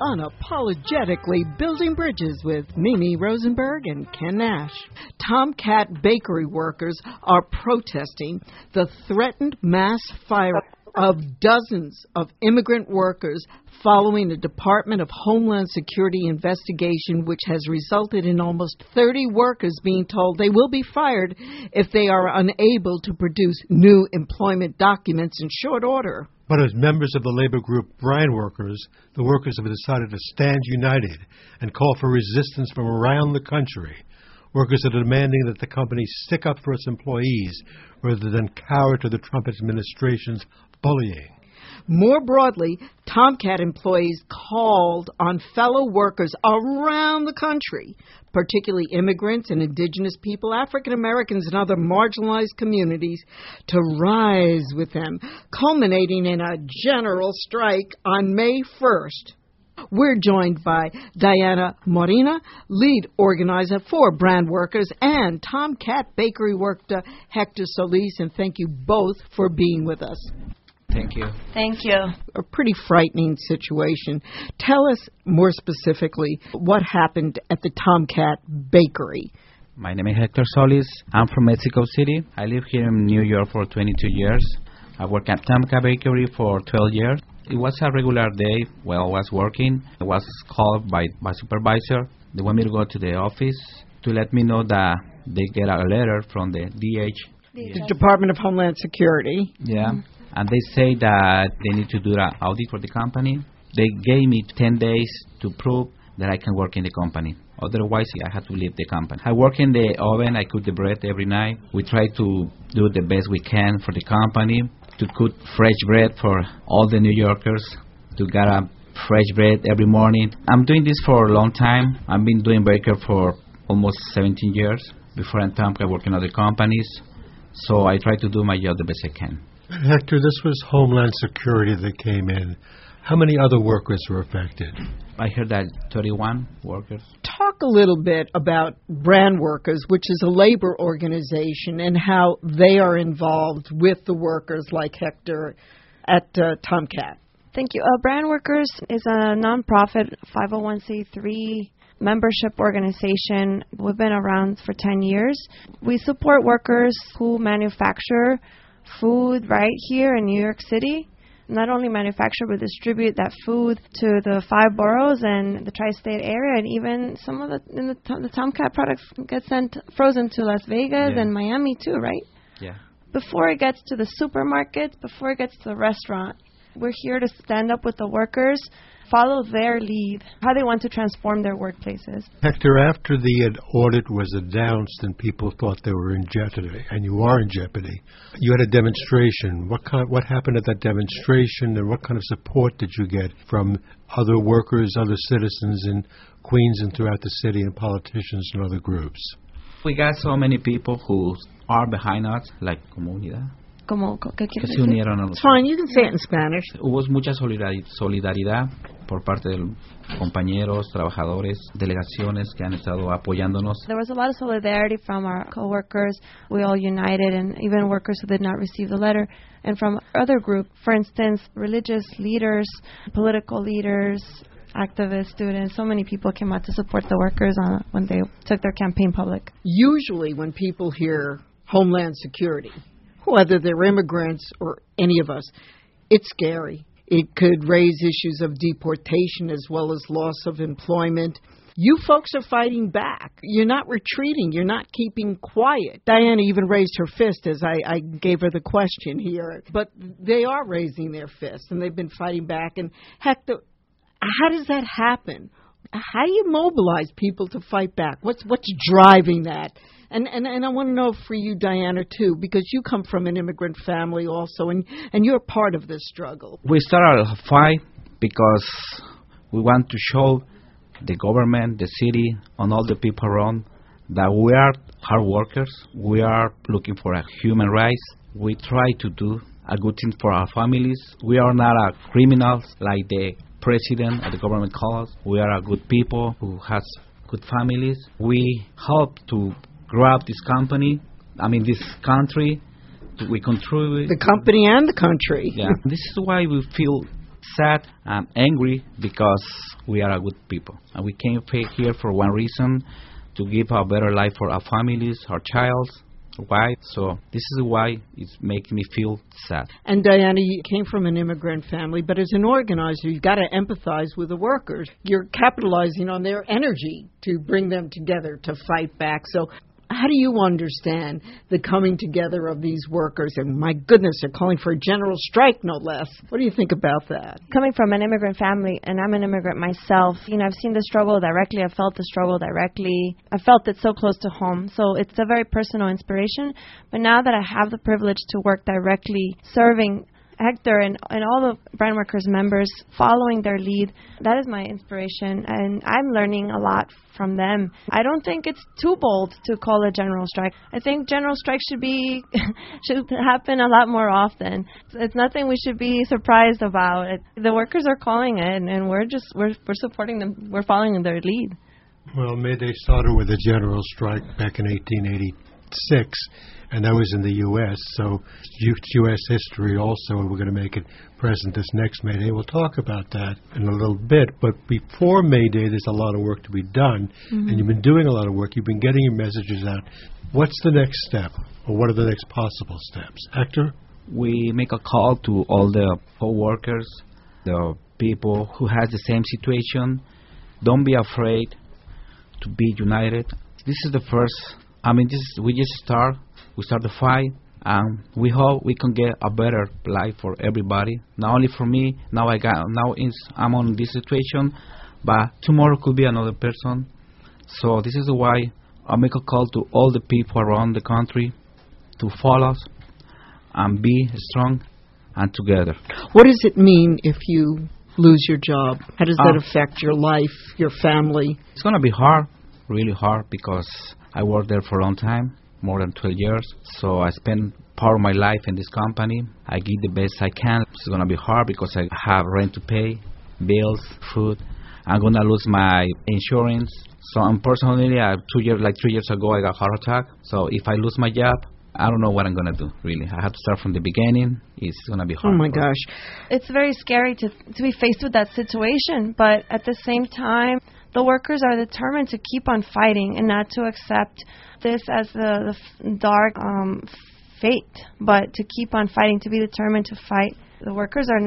unapologetically building bridges with Mimi Rosenberg and Ken Nash. Tomcat Bakery workers are protesting the threatened mass firing of dozens of immigrant workers following the Department of Homeland Security investigation, which has resulted in almost 30 workers being told they will be fired if they are unable to produce new employment documents in short order. But as members of the labor group Bryan Workers, the workers have decided to stand united and call for resistance from around the country. Workers are demanding that the company stick up for its employees rather than cower to the Trump administration's bullying. More broadly, Tomcat employees called on fellow workers around the country, particularly immigrants and indigenous people, African Americans, and other marginalized communities, to rise with them, culminating in a general strike on May 1st. We're joined by Diana Morina, lead organizer for Brand Workers, and Tomcat Bakery worker Hector Solis, and thank you both for being with us. Thank you. Thank you. A pretty frightening situation. Tell us more specifically what happened at the Tomcat Bakery. My name is Hector Solis. I'm from Mexico City. I live here in New York for 22 years. I work at Tomcat Bakery for 12 years. It was a regular day while I was working. I was called by my supervisor. They want me to go to the office to let me know that they get a letter from the The Department of Homeland Security. Yeah. And they say that they need to do an audit for the company. They gave me 10 days to prove that I can work in the company. Otherwise, I had to leave the company. I work in the oven. I cook the bread every night. We try to do the best we can for the company, to cook fresh bread for all the New Yorkers, to get a fresh bread every morning. I'm doing this for a long time. I've been doing baker for almost 17 years. Before in Tomcat, I worked in other companies. So I try to do my job the best I can. Hector, this was Homeland Security that came in. How many other workers were affected? I heard that 31 workers. Talk a little bit about Brand Workers, which is a labor organization, and how they are involved with the workers like Hector at Tomcat. Thank you. Brand Workers is a nonprofit 501c3 membership organization. We've been around for 10 years. We support workers who manufacture food right here in New York City. Not only manufacture, but distribute that food to the 5 boroughs and the tri-state area, and even some of the Tomcat products get sent frozen to Las Vegas and Miami too, right? Yeah. Before it gets to the supermarkets, before it gets to the restaurant, we're here to stand up with the workers, follow their lead, how they want to transform their workplaces. Hector, after the audit was announced and people thought they were in jeopardy, and you are in jeopardy, you had a demonstration. What happened at that demonstration, and what kind of support did you get from other workers, other citizens in Queens and throughout the city, and politicians and other groups? We got so many people who are behind us, like Comunidad. ¿Qué se unieron a nosotros. It's fine, you can say it in Spanish. Hubo mucha solidaridad por parte de los compañeros, trabajadores, delegaciones que han estado apoyándonos. There was a lot of solidarity from our co-workers. We all united, and even workers who did not receive the letter. And from other groups, for instance, religious leaders, political leaders, activists, students, so many people came out to support the workers when they took their campaign public. Usually when people hear Homeland Security, whether they're immigrants or any of us, it's scary. It could raise issues of deportation as well as loss of employment. You folks are fighting back. You're not retreating. You're not keeping quiet. Diana even raised her fist as I gave her the question here. But they are raising their fists, and they've been fighting back. And Hector, how does that happen? How do you mobilize people to fight back? What's driving that? And I want to know for you, Diana, too, because you come from an immigrant family also, and you're part of this struggle. We started a fight because we want to show the government, the city, and all the people around that we are hard workers. We are looking for a human rights. We try to do a good thing for our families. We are not criminals like the president or the government calls. We are a good people who has good families. We hope to grow up this country. We contribute. The company and the country. Yeah. This is why we feel sad and angry because we are a good people. And we came here for one reason, to give a better life for our families, our child, wife. So this is why it's making me feel sad. And Diana, you came from an immigrant family, but as an organizer, you've got to empathize with the workers. You're capitalizing on their energy to bring them together to fight back. So how do you understand the coming together of these workers? And my goodness, they're calling for a general strike, no less. What do you think about that? Coming from an immigrant family, and I'm an immigrant myself, I've seen the struggle directly. I've felt the struggle directly. I felt it so close to home. So it's a very personal inspiration. But now that I have the privilege to work directly, serving Hector and all the Brand Workers members, following their lead, that is my inspiration, and I'm learning a lot from them. I don't think it's too bold to call a general strike. I think general strikes should happen a lot more often. It's nothing we should be surprised about. The workers are calling it, and we're supporting them. We're following their lead. Well, they started with a general strike back in 1886. And that was in the U.S., so U.S. history also, and we're going to make it present this next May Day. We'll talk about that in a little bit, but before May Day, there's a lot of work to be done, and you've been doing a lot of work. You've been getting your messages out. What's the next step, or what are the next possible steps? Hector? We make a call to all the co-workers, the people who has the same situation. Don't be afraid to be united. This is the first, we just start. We start the fight, and we hope we can get a better life for everybody. Not only for me. I'm on this situation, but tomorrow could be another person. So this is why I make a call to all the people around the country to follow us and be strong and together. What does it mean if you lose your job? How does that affect your life, your family? It's going to be hard, really hard, because I worked there for a long time. More than 12 years. So I spend part of my life in this company. I give the best I can. It's going to be hard because I have rent to pay, bills, food. I'm going to lose my insurance. So personally, 3 years ago, I got a heart attack. So if I lose my job, I don't know what I'm going to do, really. I have to start from the beginning. It's going to be hard. Oh, my gosh. It's very scary to be faced with that situation. But at the same time, the workers are determined to keep on fighting and not to accept this as the dark fate, but to keep on fighting, to be determined to fight. The workers are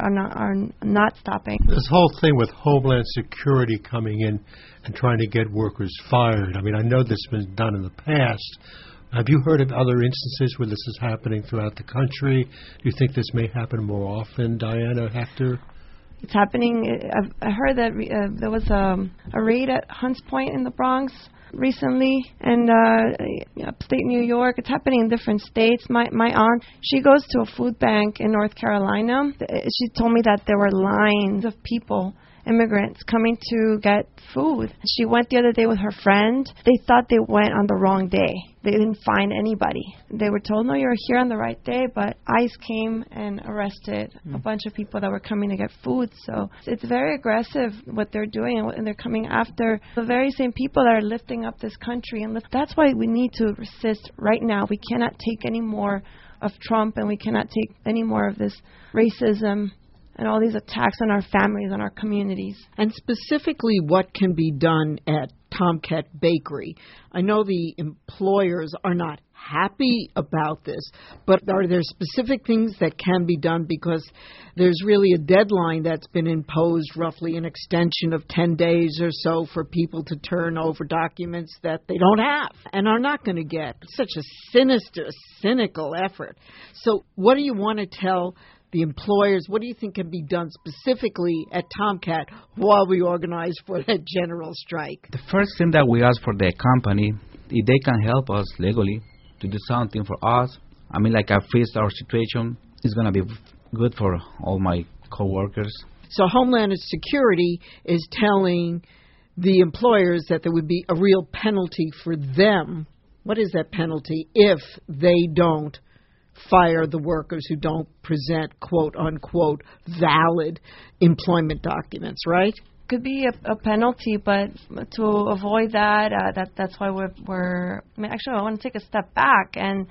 not stopping. This whole thing with Homeland Security coming in and trying to get workers fired. I know this has been done in the past. Have you heard of other instances where this is happening throughout the country? Do you think this may happen more often, Diana, Hector? It's happening. I heard that there was a raid at Hunts Point in the Bronx recently, and upstate New York. It's happening in different states. My aunt, she goes to a food bank in North Carolina. She told me that there were lines of people, immigrants, coming to get food. She went the other day with her friend. They thought they went on the wrong day. They didn't find anybody. They were told, no, you're here on the right day, but ICE came and arrested a bunch of people that were coming to get food. So it's very aggressive what they're doing, and they're coming after the very same people that are lifting up this country. And that's why we need to resist right now. We cannot take any more of Trump, and we cannot take any more of this racism and all these attacks on our families, on our communities. And specifically, what can be done at Tomcat Bakery? I know the employers are not happy about this, but are there specific things that can be done? Because there's really a deadline that's been imposed, roughly an extension of 10 days or so for people to turn over documents that they don't have and are not going to get. It's such a sinister, cynical effort. So what do you want to tell the employers? What do you think can be done specifically at Tomcat while we organize for that general strike? The first thing that we ask for the company, if they can help us legally to do something for us, I faced our situation, it's going to be good for all my co-workers. So Homeland Security is telling the employers that there would be a real penalty for them. What is that penalty if they don't fire the workers who don't present, quote unquote, valid employment documents, right? Could be a penalty, but to avoid that, that's why we're. Actually, I want to take a step back, and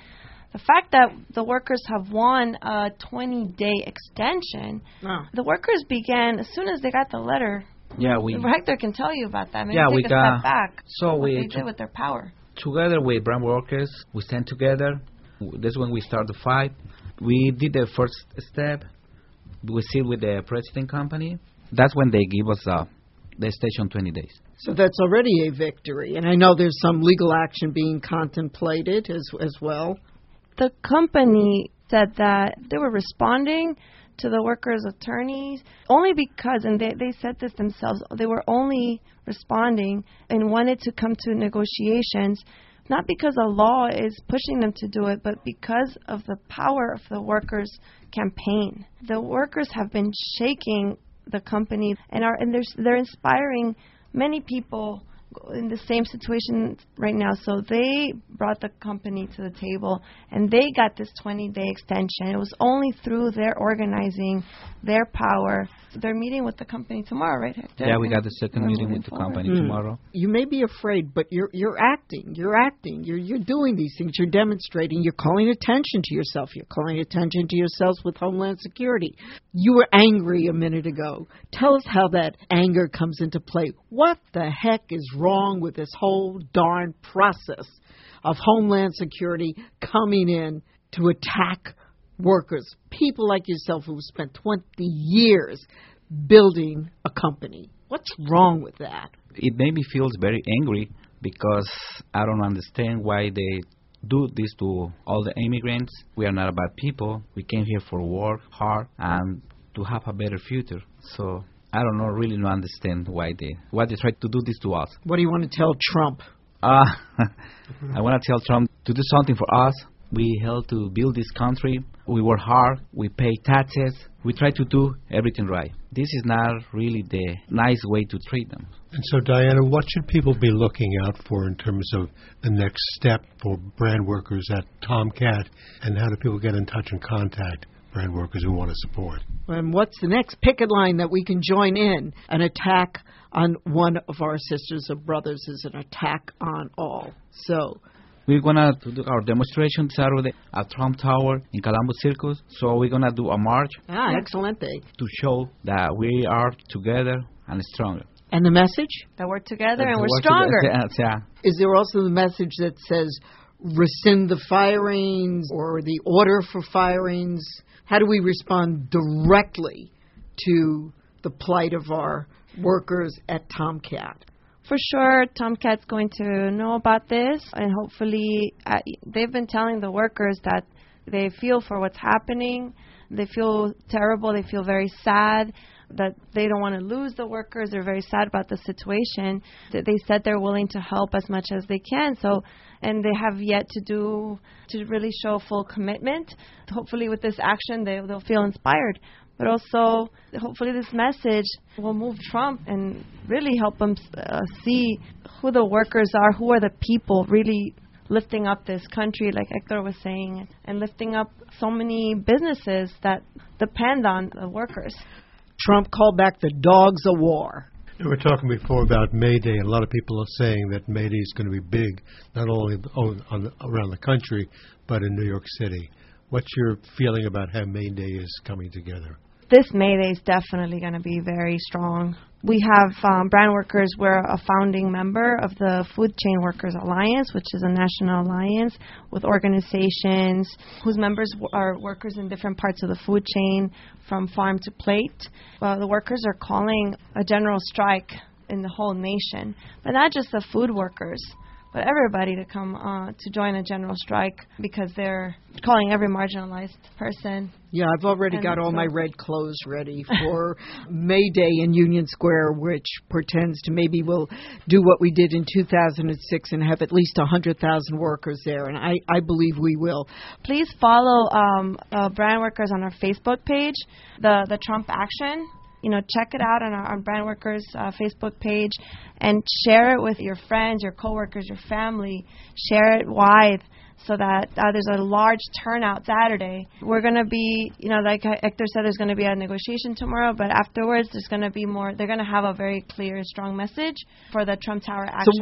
The fact that the workers have won a 20-day extension, the workers began as soon as they got the letter. Yeah, Hector can tell you about that. Maybe yeah, take a step back. So what we they did with their power. Together with brand workers, we stand together. That's when we start the fight. We did the first step. We sit with the president company. That's when they give us the extension 20 days. So that's already a victory. And I know there's some legal action being contemplated as well. The company said that they were responding to the workers' attorneys only because, and they said this themselves, they were only responding and wanted to come to negotiations, not because the law is pushing them to do it, but because of the power of the workers' campaign. The workers have been shaking the company and they're inspiring many people in the same situation right now. So they brought the company to the table and they got this 20-day extension. It was only through their organizing, their power. They're meeting with the company tomorrow, right, Hector? Yeah, we got the second meeting with the company tomorrow. You may be afraid, but you're acting. You're acting. You're doing these things. You're demonstrating. You're calling attention to yourself. You're calling attention to yourselves with Homeland Security. You were angry a minute ago. Tell us how that anger comes into play. What the heck is wrong with this whole darn process of Homeland Security coming in to attack workers, people like yourself who spent 20 years building a company? What's wrong with that? It made me feel very angry because I don't understand why they do this to all the immigrants. We are not bad people. We came here for work hard and to have a better future. So I don't know, really not understand why they try to do this to us. What do you want to tell Trump? I want to tell Trump to do something for us. We helped to build this country. We work hard. We pay taxes. We try to do everything right. This is not really the nice way to treat them. And so, Diana, what should people be looking out for in terms of the next step for brand workers at Tomcat, and how do people get in touch and contact brand workers who want to support? And what's the next picket line that we can join in? An attack on one of our sisters or brothers is an attack on all. So we're going to do our demonstration Saturday at Trump Tower in Columbus Circus. So we're going to do a march. Excellent. To show that we are together and stronger. And the message? That we're together and we're stronger. Yeah. Is there also the message that says rescind the firings or the order for firings? How do we respond directly to the plight of our workers at Tomcat? For sure, Tomcat's going to know about this, and hopefully they've been telling the workers that they feel for what's happening. They feel terrible. They feel very sad that they don't want to lose the workers. They're very sad about the situation. They said they're willing to help as much as they can. So, and they have yet to really show full commitment. Hopefully with this action, they'll feel inspired. But also, hopefully this message will move Trump and really help him see who the workers are, who are the people really lifting up this country, like Hector was saying, and lifting up so many businesses that depend on the workers. Trump called back the dogs of war. We were talking before about May Day. A lot of people are saying that May Day is going to be big, not only around the country, but in New York City. What's your feeling about how May Day is coming together? This May Day is definitely going to be very strong. We have brand workers. We're a founding member of the Food Chain Workers Alliance, which is a national alliance with organizations whose members are workers in different parts of the food chain, from farm to plate. The workers are calling a general strike in the whole nation, but not just the food workers, but everybody to come to join a general strike because they're calling every marginalized person. Yeah, I've already got all my red clothes ready for May Day in Union Square, which portends to maybe we'll do what we did in 2006 and have at least 100,000 workers there, and I believe we will. Please follow brand workers on our Facebook page, the Trump Action. Check it out on our Brand Workers Facebook page and share it with your friends, your coworkers, your family. Share it wide so that there's a large turnout Saturday. We're going to be, like Hector said, there's going to be a negotiation tomorrow, but afterwards there's going to be more. They're going to have a very clear, strong message for the Trump Tower action.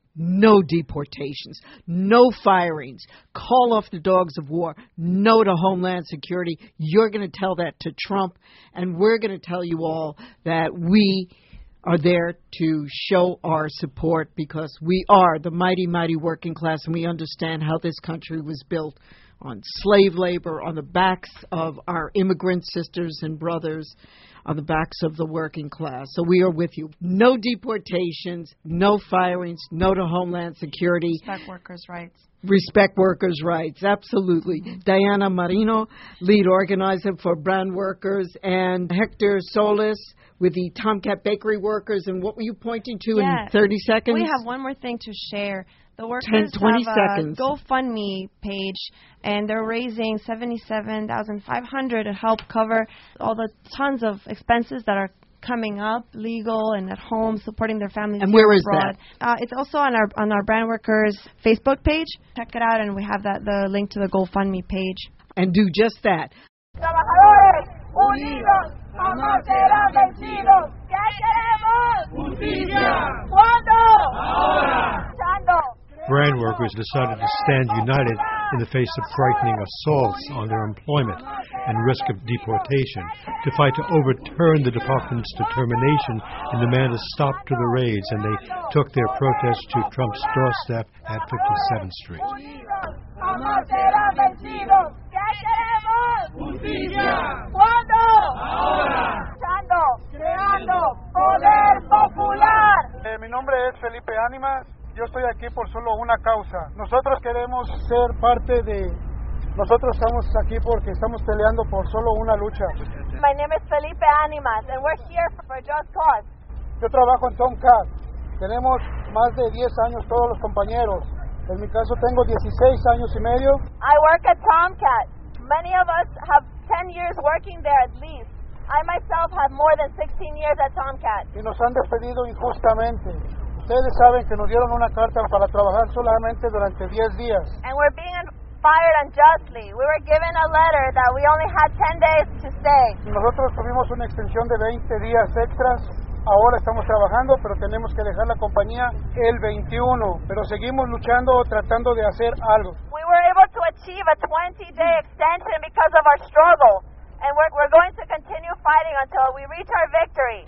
no deportations, no firings, call off the dogs of war, no to Homeland Security. You're going to tell that to Trump, and we're going to tell you all that we are there to show our support because we are the mighty, mighty working class, and we understand how this country was built on slave labor, on the backs of our immigrant sisters and brothers, on the backs of the working class. So we are with you. No deportations, no firings, no to Homeland Security. Respect workers' rights. Respect workers' rights, absolutely. Diana Marino, lead organizer for Brand Workers, and Hector Solis with the Tomcat Bakery Workers. And what were you pointing to in 30 seconds? We have one more thing to share. The workers 20 have seconds. a GoFundMe page, and they're raising $77,500 to help cover all the tons of expenses that are coming up, legal and at home, supporting their families. And where is abroad. It's also on our Brand Workers Facebook page. Check it out, and we have the link to the GoFundMe page. And do just that. Trabajadores unidos, jamás serán vencidos. ¿Qué queremos? Justicia. ¿Cuándo? Ahora. Brand Workers decided to stand united in the face of frightening assaults on their employment and risk of deportation, to fight to overturn the department's determination and demand a stop to the raids, and they took their protest to Trump's doorstep at 57th Street. Jamás serán vencidos. ¿Qué queremos? Justicia. ¿Cuándo? Ahora. Creando poder popular. Mi nombre es Felipe Ánimas. Yo estoy aquí por solo una causa. Nosotros queremos ser parte de... Nosotros estamos aquí porque estamos peleando por solo una lucha. My name is Felipe Ánimas, and we're here for a just cause. Yo trabajo en Tomcat. Tenemos más de 10 años todos los compañeros. En mi caso tengo 16 años y medio. I work at Tomcat. Many of us have 10 years working there at least. I myself have more than 16 years at Tomcat. Y nos han despedido injustamente. Ustedes saben que nos dieron una carta para trabajar solamente durante 10 días. And we're being fired unjustly. We were given a letter that we only had 10 days to stay. Nosotros tuvimos una extensión de 20 días extras. Ahora estamos trabajando, pero tenemos que dejar la compañía el 21. Pero seguimos luchando, tratando de hacer algo. We were able to achieve a 20-day extension because of our struggle. And we're going to continue fighting until we reach our victory.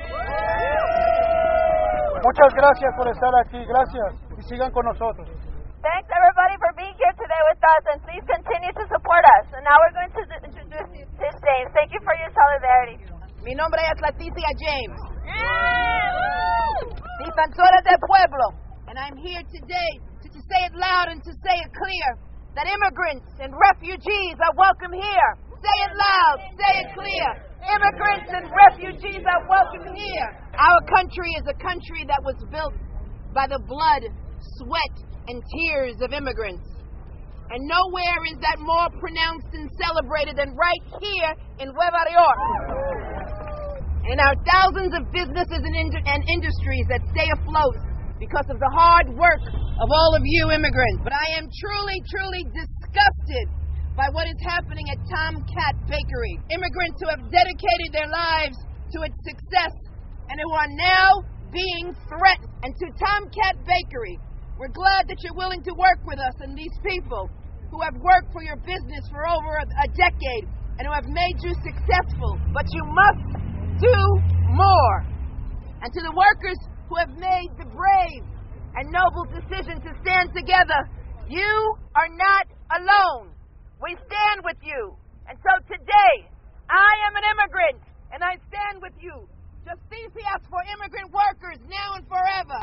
Muchas gracias por estar aquí. Gracias. Y sigan con nosotros. Thanks everybody for being here today with us, and please continue to support us. And now we're going to introduce Tish James. Thank you for your solidarity. Mi nombre es Leticia James. Defensora del Pueblo. And I'm here today to say it loud and to say it clear that immigrants and refugees are welcome here. Say it loud, say it clear. Immigrants and refugees are welcome here. Our country is a country that was built by the blood, sweat, and tears of immigrants. And nowhere is that more pronounced and celebrated than right here in Nueva York. And our thousands of businesses and industries that stay afloat because of the hard work of all of you immigrants. But I am truly, truly disgusted by what is happening at Tomcat Bakery. Immigrants who have dedicated their lives to its success and who are now being threatened. And to Tomcat Bakery, we're glad that you're willing to work with us and these people who have worked for your business for over a decade and who have made you successful. But you must do more. And to the workers who have made the brave and noble decision to stand together, you are not alone. We stand with you. And so today, I am an immigrant, and I stand with you. Justicias for immigrant workers, now and forever.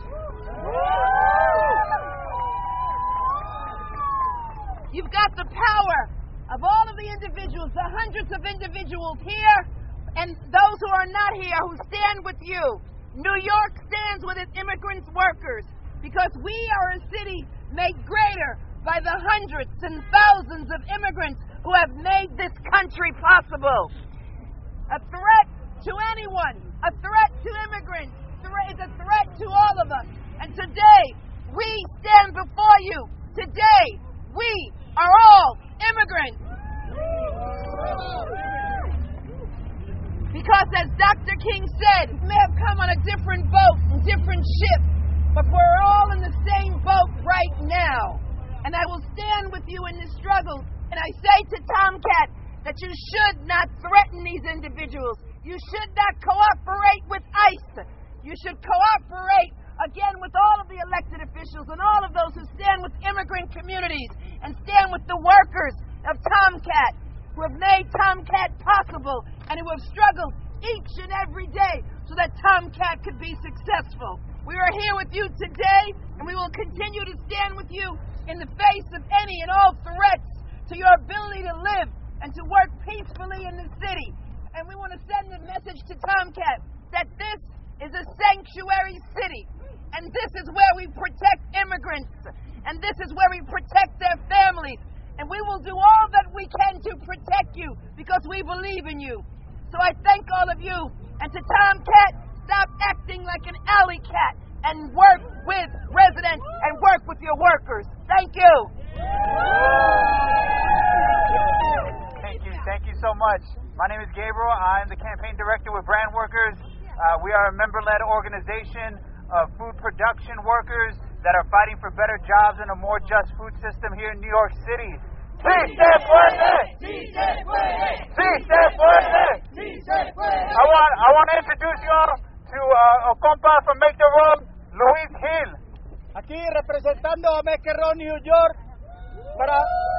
You've got the power of all of the individuals, the hundreds of individuals here, and those who are not here, who stand with you. New York stands with its immigrant workers, because we are a city made greater by the hundreds and thousands of immigrants who have made this country possible. A threat to anyone, a threat to immigrants, is a threat to all of us. And today, we stand before you. Today, we are all immigrants. Because as Dr. King said, we may have come on a different boat and different ship, but we're all in the same boat right now. And I will stand with you in this struggle. And I say to Tomcat that you should not threaten these individuals. You should not cooperate with ICE. You should cooperate, again, with all of the elected officials and all of those who stand with immigrant communities and stand with the workers of Tomcat, who have made Tomcat possible and who have struggled each and every day so that Tomcat could be successful. We are here with you today, and we will continue to stand with you in the face of any and all threats to your ability to live and to work peacefully in the city. And we want to send a message to Tomcat that this is a sanctuary city, and this is where we protect immigrants, and this is where we protect their families, and we will do all that we can to protect you because we believe in you. So I thank all of you, and to Tomcat, stop acting like an alley cat and work with residents and work with your workers. Thank you. Thank you so much. My name is Gabriel. I'm the campaign director with Brand Workers. We are a member-led organization of food production workers that are fighting for better jobs and a more just food system here in New York City. Sí se puede! Sí se puede! Sí se puede! Sí se puede! I want to introduce you all to a compa from Make the Road, Luis Gil. Aquí representando a Make the Road, New York, para...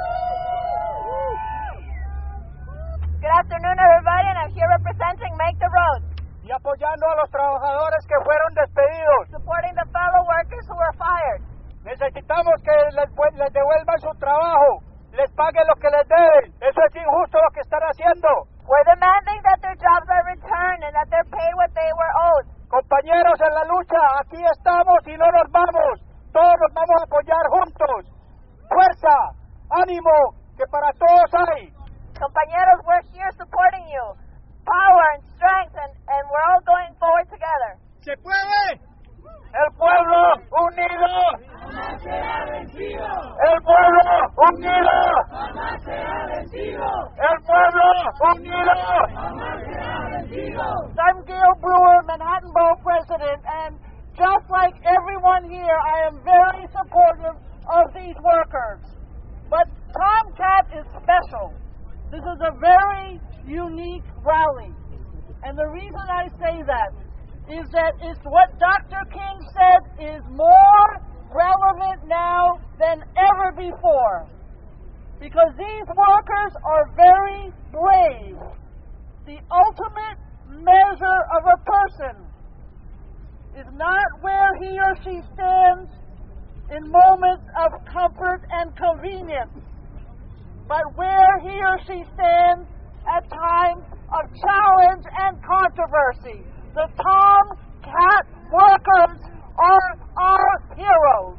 Good afternoon, everybody, and I'm here representing Make the Road. Y apoyando a los trabajadores que fueron despedidos. Supporting the fellow workers who were fired. Necesitamos que les devuelvan su trabajo, les paguen lo que les deben. Eso es injusto lo que están haciendo. We're demanding that their jobs are returned and that they're paid what they were owed. Compañeros en la lucha, aquí estamos y no nos vamos. Todos nos vamos a apoyar juntos. Fuerza, ánimo, que para todos hay. Compañeros, we're here supporting you. Power and strength, and we're all going forward together. ¡Se puede! El pueblo unido. Jamás será vencido. El pueblo unido. Jamás será vencido. El pueblo unido. Jamás será vencido. I'm Gail Brewer, Manhattan Borough President, and just like everyone here, I am very supportive of these workers. But Tomcat is special. This is a very unique rally. And the reason I say that is that it's what Dr. King said is more relevant now than ever before. Because these workers are very brave. The ultimate measure of a person is not where he or she stands in moments of comfort and convenience, but where he or she stands at times of challenge and controversy. The Tomcat workers are our heroes.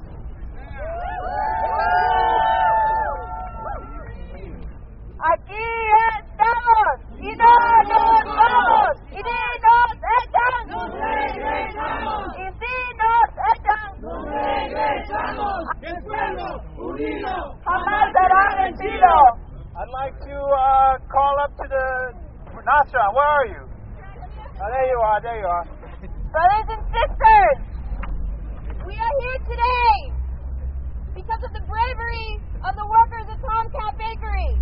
Aquí estamos y no nos vamos. Y si nos echan, Nos regresamos. y si nos echan, Nos regresamos. El pueblo unido. jamás será vencido. I'd like to call up to the... Nasra, where are you? Oh, there you are, there you are. Brothers and sisters, we are here today because of the bravery of the workers at Tomcat Bakery.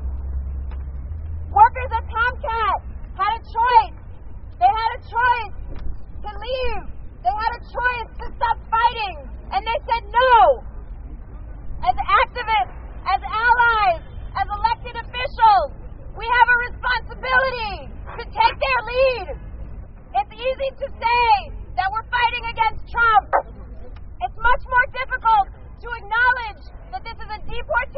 Workers at Tomcat had a choice. They had a choice to leave. They had a choice to stop fighting, and they said no. As activists, as allies, as elected officials, we have a responsibility to take their lead. It's easy to say that we're fighting against Trump. It's much more difficult to acknowledge that this is a deportation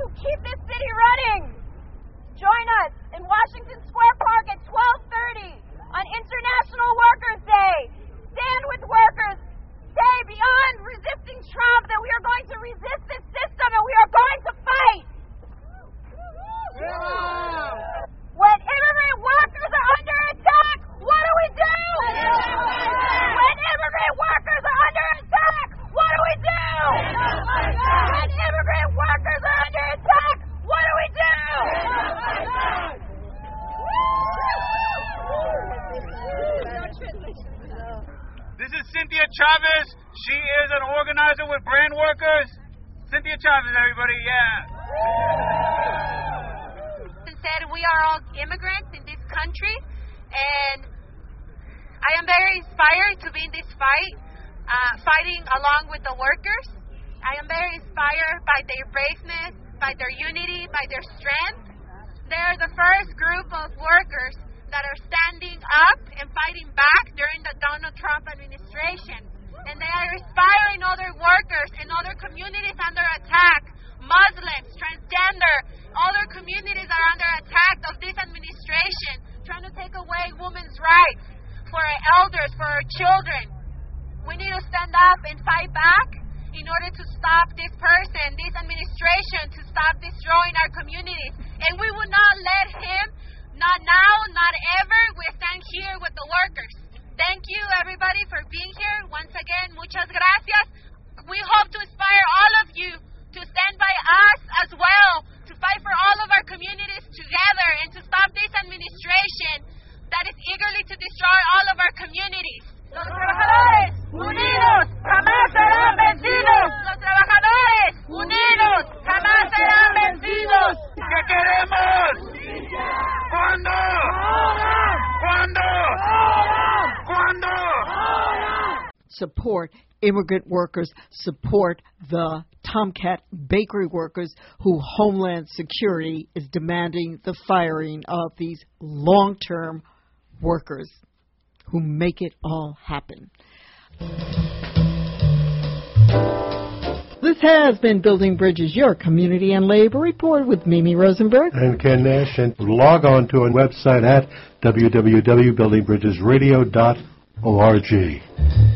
to keep this city running. Join us in Washington Square Park at 12:30 on International Workers' Day. Stand with workers. Say beyond resisting Trump that we are going to resist this system and we are going to fight. When immigrant workers are under attack, what do we do? When immigrant workers are under attack, what do we do? When immigrant workers are under attack, what do we do? This is Cynthia Chavez. She is an organizer with Brand Workers. Cynthia Chavez, everybody, yeah. Said we are all immigrants in this country, and I am very inspired to be in this fight, fighting along with the workers. I am very inspired by their braveness, by their unity, by their strength. They're the first group of workers that are standing up and fighting back during the Donald Trump administration. And they are inspiring other workers and other communities under attack, Muslims, transgender, other communities are under attack of this administration, trying to take away women's rights for our elders, for our children. We need to stand up and fight back in order to stop this person, this administration, to stop destroying our communities. And we will not let him, not now, not ever. We stand here with the workers. Thank you, everybody, for being here. Once again, muchas gracias. We hope to inspire all of you to stand by us as well, to fight for all of our communities together and to stop this administration that is eagerly to destroy all of our communities. Los trabajadores unidos jamás serán vencidos. Los trabajadores unidos jamás serán vencidos. ¿Qué queremos? ¿Cuándo? ¿Cuándo? ¿Cuándo? Support immigrant workers, support the Tomcat bakery workers who Homeland Security is demanding the firing of these long-term workers who make it all happen. This has been Building Bridges, your community and labor report with Mimi Rosenberg and Ken Nash. And log on to our website at www.buildingbridgesradio.org.